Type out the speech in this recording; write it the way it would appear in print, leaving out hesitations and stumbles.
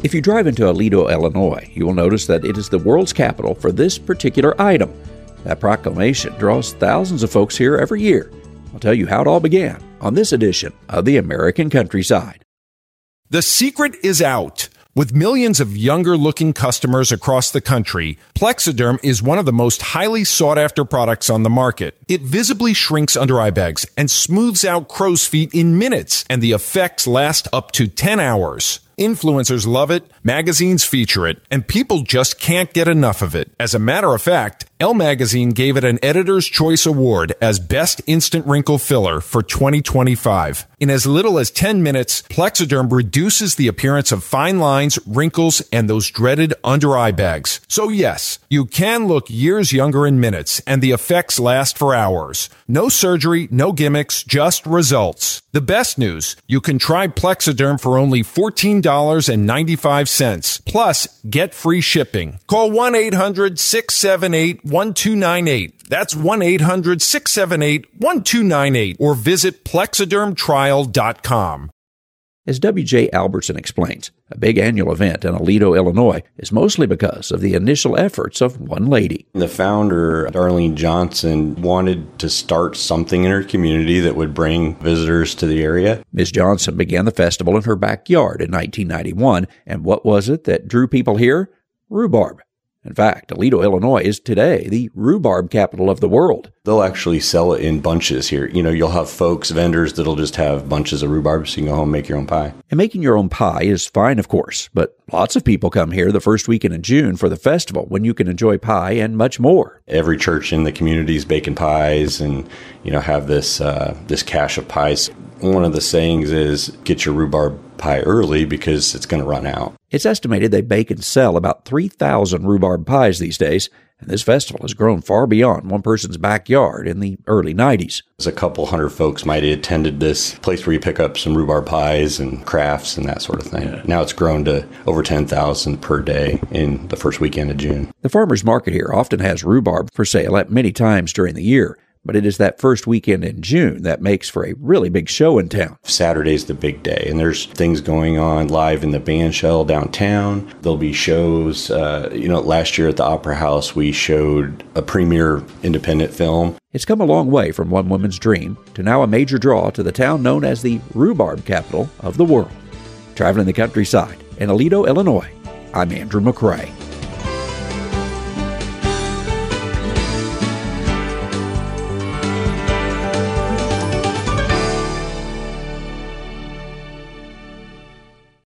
If you drive into Aledo, Illinois, you will notice that it is the world's capital for this particular item. That proclamation draws thousands of folks here every year. I'll tell you how it all began on this edition of the American Countryside. The secret is out. With millions of younger-looking customers across the country, Plexiderm is one of the most highly sought-after products on the market. It visibly shrinks under eye bags and smooths out crow's feet in minutes, and the effects last up to 10 hours. Influencers love it, magazines feature it, and people just can't get enough of it. As a matter of fact, Elle Magazine gave it an Editor's Choice Award as Best Instant Wrinkle Filler for 2025. In as little as 10 minutes, Plexiderm reduces the appearance of fine lines, wrinkles, and those dreaded under-eye bags. So yes, you can look years younger in minutes, and the effects last for hours. No surgery, no gimmicks, just results. The best news, you can try Plexiderm for only $14.95. Plus, get free shipping. Call 1-800-678-1298. That's 1-800-678-1298. Or visit plexidermtrial.com. As W.J. Albertson explains, a big annual event in Aledo, Illinois is mostly because of the initial efforts of one lady. The founder, Darlene Johnson, wanted to start something in her community that would bring visitors to the area. Ms. Johnson began the festival in her backyard in 1991, and what was it that drew people here? Rhubarb. In fact, Aledo, Illinois is today the rhubarb capital of the world. They'll actually sell it in bunches here. You'll have vendors that'll just have bunches of rhubarb so you can go home and make your own pie. And making your own pie is fine, of course, but lots of people come here the first weekend in June for the festival when you can enjoy pie and much more. Every church in the community is baking pies and, have this cache of pies. One of the sayings is get your rhubarb pie early because it's going to run out. It's estimated they bake and sell about 3,000 rhubarb pies these days, and this festival has grown far beyond one person's backyard in the early 90s. A couple hundred folks might have attended this place where you pick up some rhubarb pies and crafts and that sort of thing. Yeah. Now it's grown to over 10,000 per day in the first weekend of June. The farmers market here often has rhubarb for sale at many times during the year, but it is that first weekend in June that makes for a really big show in town. Saturday's the big day, and there's things going on live in the band shell downtown. There'll be shows. Last year at the Opera House, we showed a premiere independent film. It's come a long way from one woman's dream to now a major draw to the town known as the rhubarb capital of the world. Traveling the countryside in Aledo, Illinois, I'm Andrew McCrae.